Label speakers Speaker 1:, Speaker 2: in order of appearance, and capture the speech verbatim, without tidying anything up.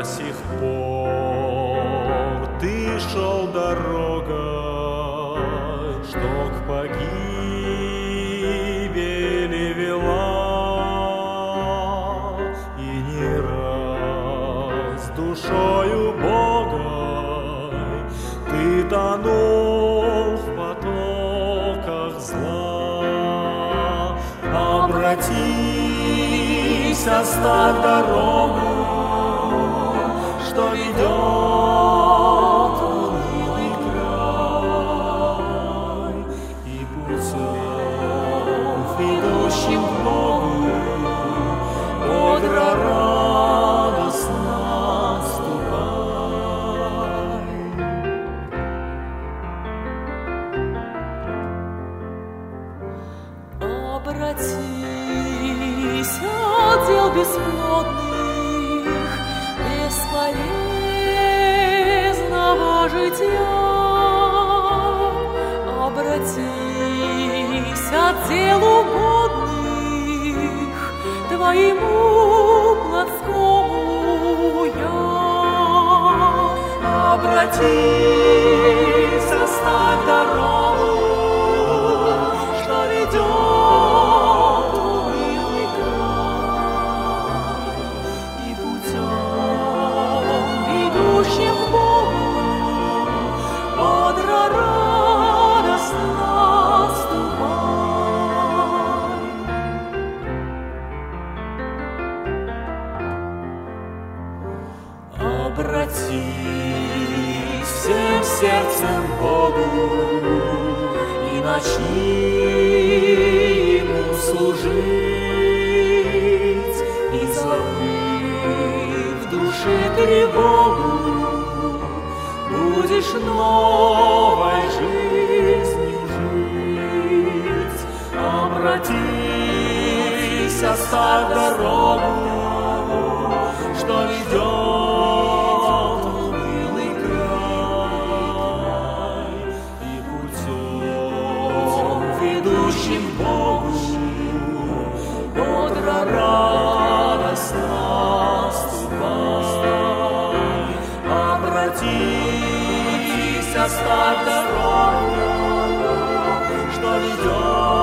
Speaker 1: до сих пор ты шел дорогой, что к погибели вела, и не раз душою Богой ты тонул в потоках зла. Обратись, оставь дорогу, что ведет в унылый край, и путем, ведущим к Богу, бодро, радостно ступай. Обратись от дел бесплодных, бесполезного житья. Обратись от дел угодных твоему плотскому я. Обратись, оставь дорогу, что ведет в унылый край, и путем, ведущим к Богу, бодро, радостно ступай. Обратись всем сердцем к Богу и начни Ему служить, и забыв в душе тревогу, будешь новой жизнью жить. Обратись, оставь дорогу, что ведет в унылый край, и путем, ведущим к Богу, бодро, радостно ступай. Обратись, оставь дорогу, что ведет